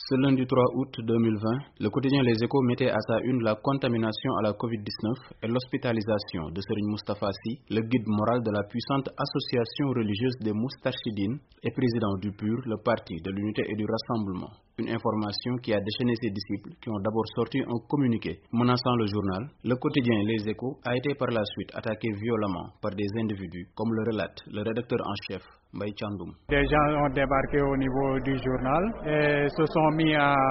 Ce lundi 3 août 2020, le quotidien Les Échos mettait à sa une la contamination à la Covid-19 et l'hospitalisation de Serigne Moustapha Sy, le guide moral de la puissante association religieuse des Moustarchidines et président du PUR, le parti de l'unité et du rassemblement. Une information qui a déchaîné ses disciples qui ont d'abord sorti un communiqué menaçant le journal. Le quotidien Les Échos a été par la suite attaqué violemment par des individus, comme le relate le rédacteur en chef, Mbaye Thiandoum. Des gens ont débarqué au niveau du journal et se sont mis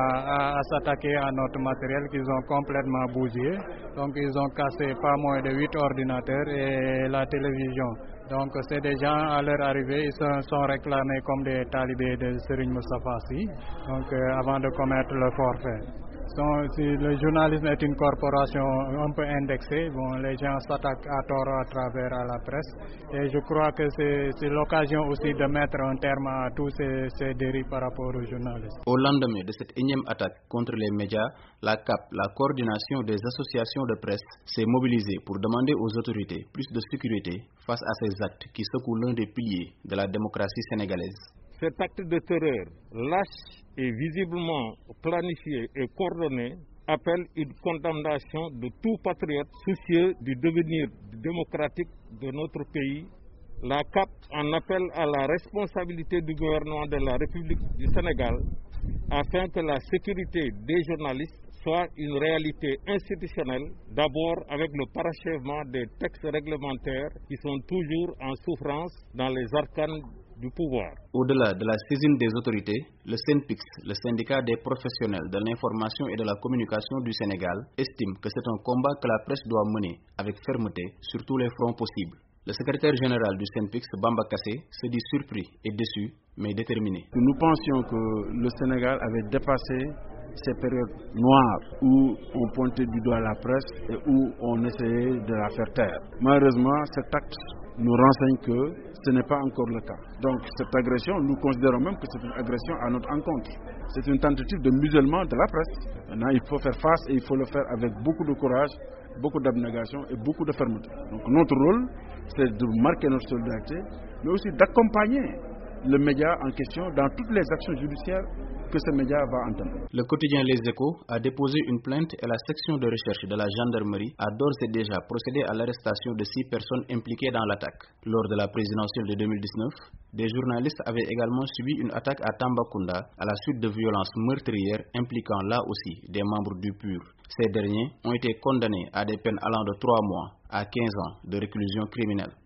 à s'attaquer à notre matériel qu'ils ont complètement bousillé. Donc ils ont cassé pas moins de 8 ordinateurs et la télévision. Donc c'est des gens à leur arrivée, ils se sont réclamés comme des talibés de Serigne Moustapha Sy, donc avant de commettre le forfait. Si le journalisme est une corporation un peu indexée, les gens s'attaquent à tort à travers à la presse et je crois que c'est l'occasion aussi de mettre un terme à tous ces dérives par rapport aux journalistes. Au lendemain de cette énième attaque contre les médias, la CAP, la coordination des associations de presse, s'est mobilisée pour demander aux autorités plus de sécurité face à ces actes qui secouent l'un des piliers de la démocratie sénégalaise. Cet acte de terreur, lâche et visiblement planifié et coordonné, appelle une condamnation de tout patriote soucieux du devenir démocratique de notre pays. La CAP en appelle à la responsabilité du gouvernement de la République du Sénégal afin que la sécurité des journalistes soit une réalité institutionnelle, d'abord avec le parachèvement des textes réglementaires qui sont toujours en souffrance dans les arcanes du pouvoir. Au-delà de la saisine des autorités, le SYNPICS, le syndicat des professionnels de l'information et de la communication du Sénégal, estime que c'est un combat que la presse doit mener avec fermeté sur tous les fronts possibles. Le secrétaire général du SYNPICS, Bamba Kassé, se dit surpris et déçu, mais déterminé. Nous pensions que le Sénégal avait dépassé ces périodes noires où on pointait du doigt la presse et où on essayait de la faire taire. Malheureusement, cet acte nous renseigne que ce n'est pas encore le cas. Donc cette agression, nous considérons même que c'est une agression à notre encontre. C'est une tentative de musellement de la presse. Maintenant, il faut faire face et il faut le faire avec beaucoup de courage, beaucoup d'abnégation et beaucoup de fermeté. Donc notre rôle, c'est de marquer notre solidarité, mais aussi d'accompagner le média en question dans toutes les actions judiciaires que ce média va entendre. Le quotidien Les Échos a déposé une plainte et la section de recherche de la gendarmerie a d'ores et déjà procédé à l'arrestation de 6 personnes impliquées dans l'attaque. Lors de la présidentielle de 2019, des journalistes avaient également subi une attaque à Tambacounda à la suite de violences meurtrières impliquant là aussi des membres du PUR. Ces derniers ont été condamnés à des peines allant de 3 mois à 15 ans de réclusion criminelle.